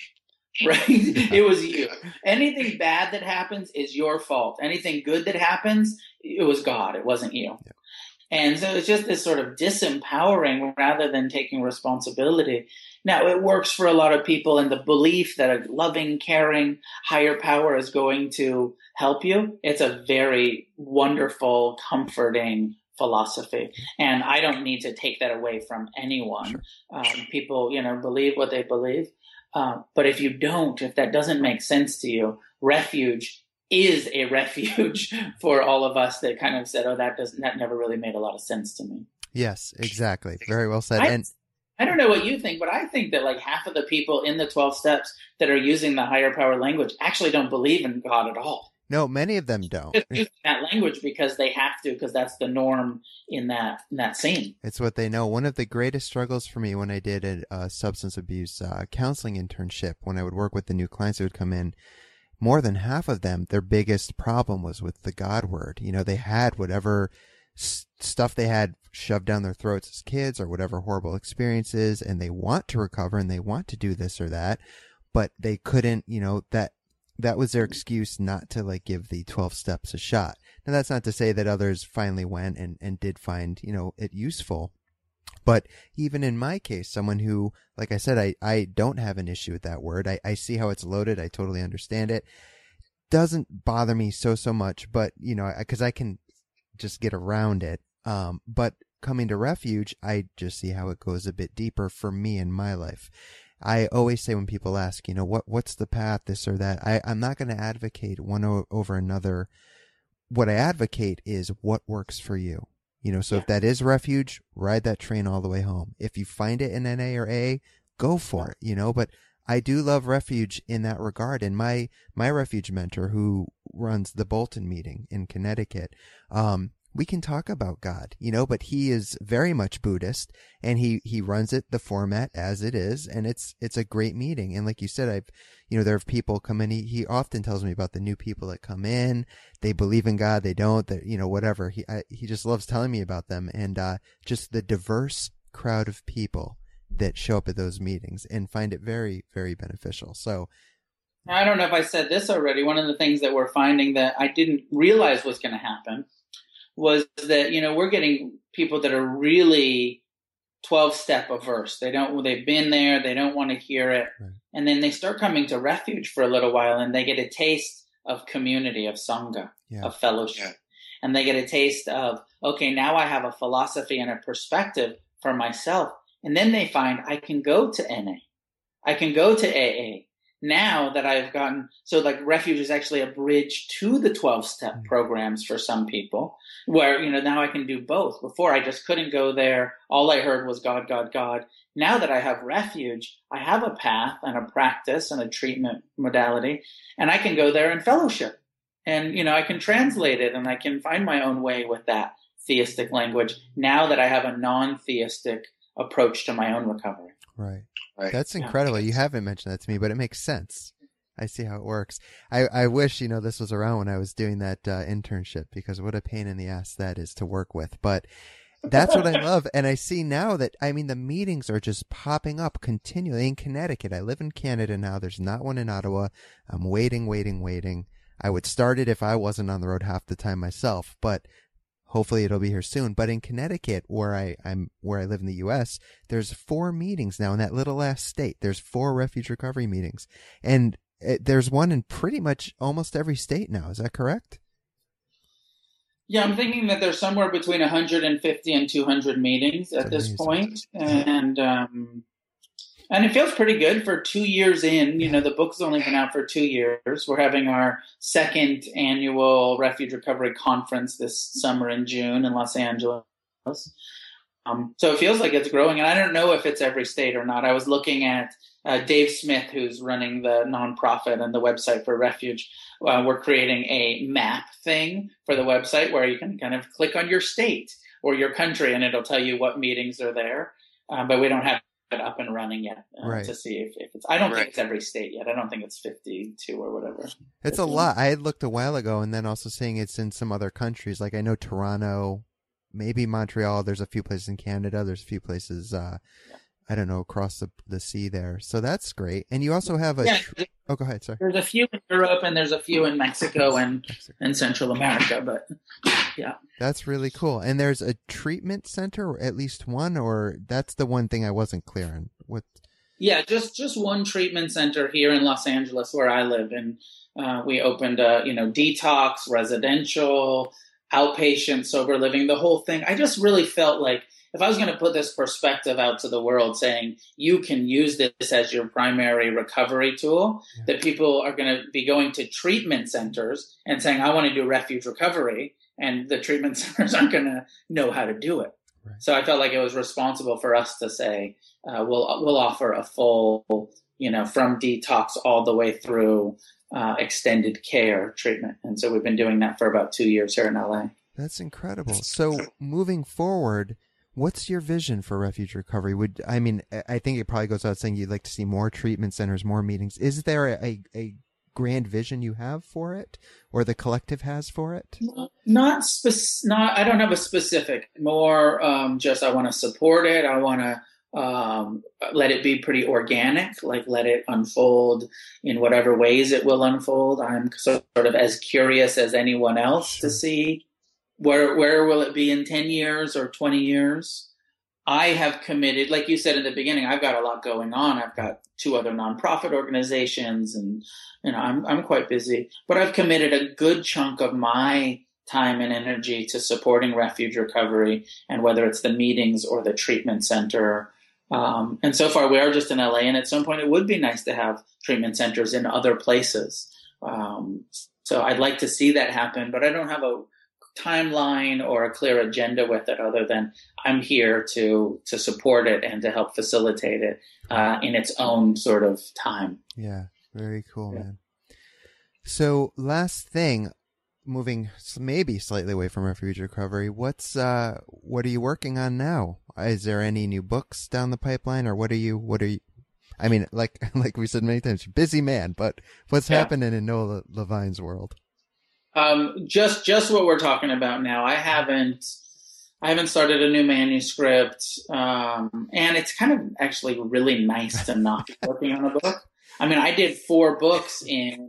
Right? It was you. Anything bad that happens is your fault. Anything good that happens, it was God. It wasn't you. Yeah. And so it's just this sort of disempowering rather than taking responsibility. Now, it works for a lot of people in the belief that a loving, caring, higher power is going to help you. It's a very wonderful, comforting philosophy. And I don't need to take that away from anyone. Sure. Um, people, you know, believe what they believe. Uh, but if you don't, if that doesn't make sense to you, refuge is a refuge for all of us that kind of said, oh, that doesn't, that never really made a lot of sense to me. Yes, exactly. Very well said. I, and I don't know what you think, but I think that like half of the people in the twelve steps that are using the higher power language actually don't believe in God at all. No, many of them don't. Just using that language because they have to, because that's the norm in that in that scene. It's what they know. One of the greatest struggles for me when I did a, a substance abuse uh, counseling internship, when I would work with the new clients who would come in, more than half of them, their biggest problem was with the God word. You know, they had whatever s- stuff they had shoved down their throats as kids or whatever horrible experiences, and they want to recover and they want to do this or that, but they couldn't, you know, that that was their excuse not to like give the twelve steps a shot. Now that's not to say that others finally went and, and did find, you know, it useful. But even in my case, someone who, like I said, I, I don't have an issue with that word. I, I see how it's loaded. I totally understand it. Doesn't bother me so, so much, but, you know, because I can just get around it. Um, but coming to refuge, I just see how it goes a bit deeper for me in my life. I always say when people ask, you know, what what's the path, this or that, I, I'm not going to advocate one o- over another. What I advocate is what works for you. You know, so yeah. If that is refuge, ride that train all the way home. If you find it in N A or A, go for it, you know, but I do love refuge in that regard. And my, my refuge mentor who runs the Bolton meeting in Connecticut, um, we can talk about God, you know, but he is very much Buddhist and he, he runs it the format as it is. And it's, it's a great meeting. And like you said, I've, you know, there are people come in. He, he often tells me about the new people that come in. They believe in God. They don't, that, you know, whatever. He, I, he just loves telling me about them and, uh, just the diverse crowd of people that show up at those meetings and find it very, very beneficial. So I don't know if I said this already. One of the things that we're finding that I didn't realize was going to happen was that, you know, we're getting people that are really twelve-step averse. They don't, they've been there, they don't want to hear it. Right. And then they start coming to refuge for a little while and they get a taste of community, of Sangha, yeah. of fellowship. Yeah. And they get a taste of, okay, now I have a philosophy and a perspective for myself. And then they find I can go to N A. I can go to A A. Now that I've gotten, so like refuge is actually a bridge to the twelve-step mm-hmm. programs for some people where, you know, now I can do both. Before I just couldn't go there. All I heard was God, God, God. Now that I have refuge, I have a path and a practice and a treatment modality, and I can go there and fellowship. And, you know, I can translate it and I can find my own way with that theistic language now that I have a non-theistic approach to my own recovery. Right. Right. That's incredible. Yeah. You haven't mentioned that to me, but it makes sense. I see how it works. I, I wish, you know, this was around when I was doing that uh, internship, because what a pain in the ass that is to work with. But that's what I love. And I see now that, I mean, the meetings are just popping up continually in Connecticut. I live in Canada now. There's not one in Ottawa. I'm waiting, waiting, waiting. I would start it if I wasn't on the road half the time myself, but hopefully it'll be here soon. But in Connecticut, where I, I'm, where I live in the U S, there's four meetings now in that little last state. There's four refuge recovery meetings, and it, there's one in pretty much almost every state now. Is that correct? Yeah, I'm thinking that there's somewhere between one hundred fifty and two hundred meetings at this point, and um, and it feels pretty good for two years in. You know, the book's only been out for two years. We're having our second annual Refuge Recovery Conference this summer in June in Los Angeles. Um, so it feels like it's growing, and I don't know if it's every state or not. I was looking at uh, Dave Smith, who's running the nonprofit and the website for Refuge. Uh, we're creating a map thing for the website where you can kind of click on your state or your country, and it'll tell you what meetings are there. Uh, but we don't have it up and running yet uh, right. to see if, if it's. I don't right. think it's every state yet. I don't think it's fifty-two or whatever. It's a lot. I had looked a while ago, and then also seeing it's in some other countries. Like I know Toronto, maybe Montreal. There's a few places in Canada. There's a few places. Uh, yeah. I don't know, across the the sea there. So that's great. And you also have a. Yeah, Tr- oh, go ahead. Sorry. There's a few in Europe, and there's a few in Mexico and Mexico. and Central America. But yeah, that's really cool. And there's a treatment center, or at least one, or that's the one thing I wasn't clear on. What? Yeah, just just one treatment center here in Los Angeles, where I live, and uh, we opened a you know detox, residential, outpatient, sober living, the whole thing. I just really felt like, if I was going to put this perspective out to the world saying you can use this as your primary recovery tool, yeah. that people are going to be going to treatment centers and saying, I want to do refuge recovery, and the treatment centers aren't going to know how to do it. Right. So I felt like it was responsible for us to say, uh, we'll, we'll offer a full, you know, from detox all the way through uh, extended care treatment. And so we've been doing that for about two years here in L A. That's incredible. So moving forward, what's your vision for refuge recovery? Would I mean, I think it probably goes without saying you'd like to see more treatment centers, more meetings. Is there a, a grand vision you have for it, or the collective has for it? Not spec- not. I don't have a specific. More um, just I want to support it. I want to um, let it be pretty organic, like let it unfold in whatever ways it will unfold. I'm sort of as curious as anyone else sure. to see where where will it be in ten years or twenty years. I have committed, like you said in the beginning, I've got a lot going on. I've got two other nonprofit organizations, and you know, I'm I'm quite busy. But I've committed a good chunk of my time and energy to supporting refuge recovery, and whether it's the meetings or the treatment center. Um, and so far, we are just in L A, and at some point, it would be nice to have treatment centers in other places. Um, so I'd like to see that happen, but I don't have a timeline or a clear agenda with it, other than I'm here to to support it and to help facilitate it uh, in its own sort of time. Yeah, very cool, yeah. man. So last thing, moving maybe slightly away from refuge recovery, what's uh what are you working on now? Is there any new books down the pipeline, or what are you what are you I mean, like like we said many times, you're a busy man, but what's yeah. happening in Noah Levine's world? Um, just, just what we're talking about now. I haven't, I haven't started a new manuscript. Um, and it's kind of actually really nice to not be working on a book. I mean, I did four books in,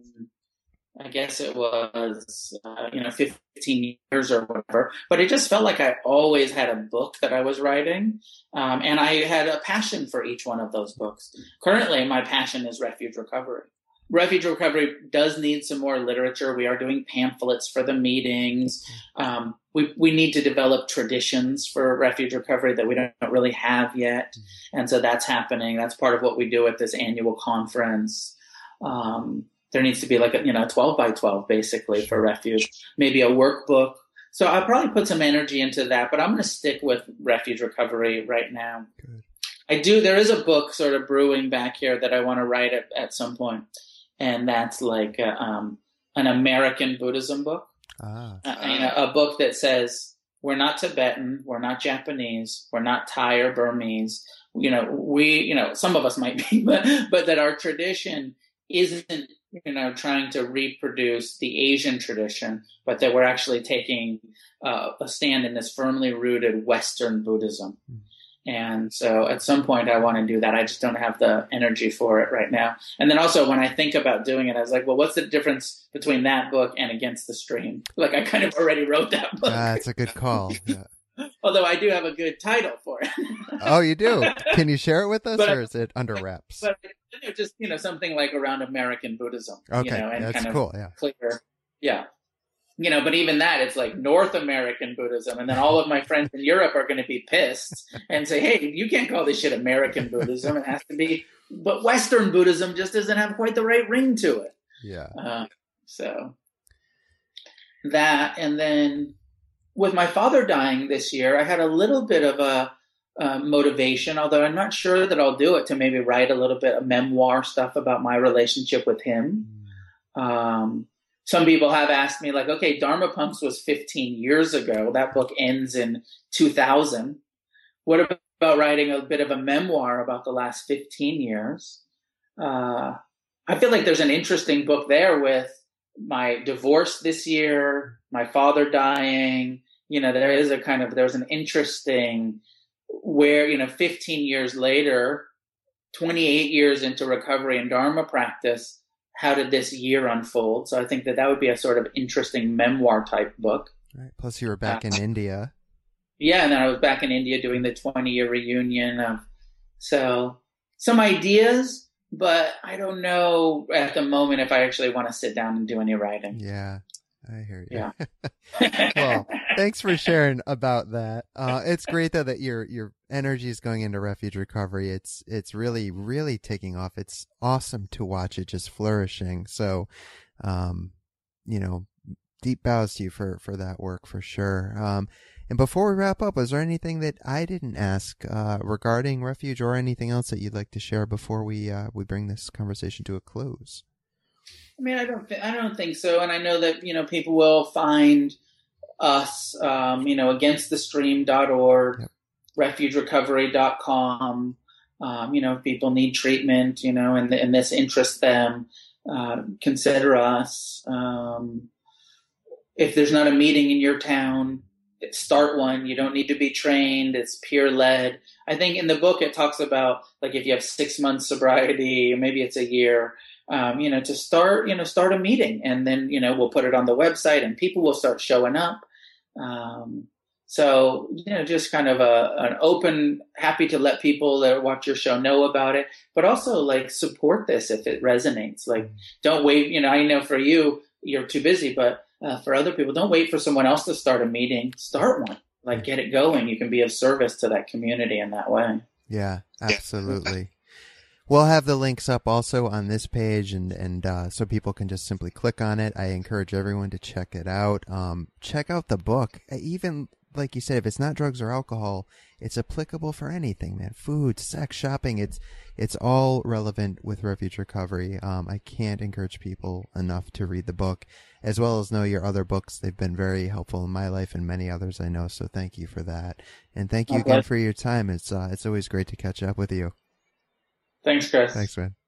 I guess it was, uh, you know, fifteen years or whatever, but it just felt like I always had a book that I was writing. Um, and I had a passion for each one of those books. Currently, my passion is refuge recovery. Refuge recovery does need some more literature. We are doing pamphlets for the meetings. Um, we we need to develop traditions for refuge recovery that we don't really have yet. And so that's happening. That's part of what we do at this annual conference. Um, there needs to be like a, you know, twelve by twelve basically for refuge, maybe a workbook. So I'll probably put some energy into that, but I'm going to stick with refuge recovery right now. Good. I do. There is a book sort of brewing back here that I want to write at, at some point. And that's like a, um, an American Buddhism book, ah. uh, you know, a book that says we're not Tibetan, we're not Japanese, we're not Thai or Burmese. You know, we, you know, some of us might be, but, but that our tradition isn't, you know, trying to reproduce the Asian tradition, but that we're actually taking uh, a stand in this firmly rooted Western Buddhism. Mm. And so at some point I want to do that. I just don't have the energy for it right now. And then also when I think about doing it, I was like, well, what's the difference between that book and Against the Stream? Like I kind of already wrote that book. That's a good call. Yeah. Although I do have a good title for it. Oh, you do? Can you share it with us, but, or is it under wraps? But, but just, you know, something like around American Buddhism. Okay, you know, and that's kind of cool. Yeah. Clear. Yeah. You know, but even that, it's like North American Buddhism. And then all of my friends in Europe are going to be pissed and say, hey, you can't call this shit American Buddhism. It has to be, but Western Buddhism just doesn't have quite the right ring to it. Yeah. Uh, so that, and then with my father dying this year, I had a little bit of a, uh, motivation, although I'm not sure that I'll do it, to maybe write a little bit of memoir stuff about my relationship with him. Mm. Um, Some people have asked me, like, okay, Dharma Punks was fifteen years ago. That book ends in two thousand. What about writing a bit of a memoir about the last fifteen years. Uh, I feel like there's an interesting book there with my divorce this year, my father dying. You know, there is a kind of, there's an interesting where, you know, fifteen years later, twenty-eight years into recovery and Dharma practice, how did this year unfold? So I think that that would be a sort of interesting memoir type book. Right. Plus you were back uh, in India. Yeah. And then I was back in India doing the twenty year reunion. Of, so some ideas, but I don't know at the moment if I actually want to sit down and do any writing. Yeah. I hear you. Yeah. Well, thanks for sharing about that. Uh, it's great though that your your energy is going into refuge recovery. It's it's really really taking off. It's awesome to watch it just flourishing. So, um, you know, deep bows to you for for that work for sure. Um, and before we wrap up, was there anything that I didn't ask uh, regarding refuge, or anything else that you'd like to share before we uh, we bring this conversation to a close? I mean, I don't, th- I don't think so. And I know that, you know, people will find us, um, you know, against the stream dot org, yep. refuge recovery dot com. Um, you know, if people need treatment, you know, and, and this interests them, uh, consider us. Um, if there's not a meeting in your town, start one. You don't need to be trained. It's peer led. I think in the book, it talks about like, if you have six months sobriety, maybe it's a year, Um, you know, to start, you know, start a meeting, and then, you know, we'll put it on the website and people will start showing up. Um, so, you know, just kind of a, an open, happy to let people that watch your show know about it, but also like support this if it resonates. Like, don't wait. You know, I know for you, you're too busy, but uh, for other people, don't wait for someone else to start a meeting. Start one, like get it going. You can be of service to that community in that way. Yeah, absolutely. We'll have the links up also on this page, and, and uh, so people can just simply click on it. I encourage everyone to check it out. Um, check out the book. Even, like you said, if it's not drugs or alcohol, it's applicable for anything, man. Food, sex, shopping, it's it's all relevant with refuge recovery. Um, I can't encourage people enough to read the book, as well as know your other books. They've been very helpful in my life and many others I know, so thank you for that. And thank you again for your time. It's uh, it's always great to catch up with you. Thanks, Chris. Thanks, man.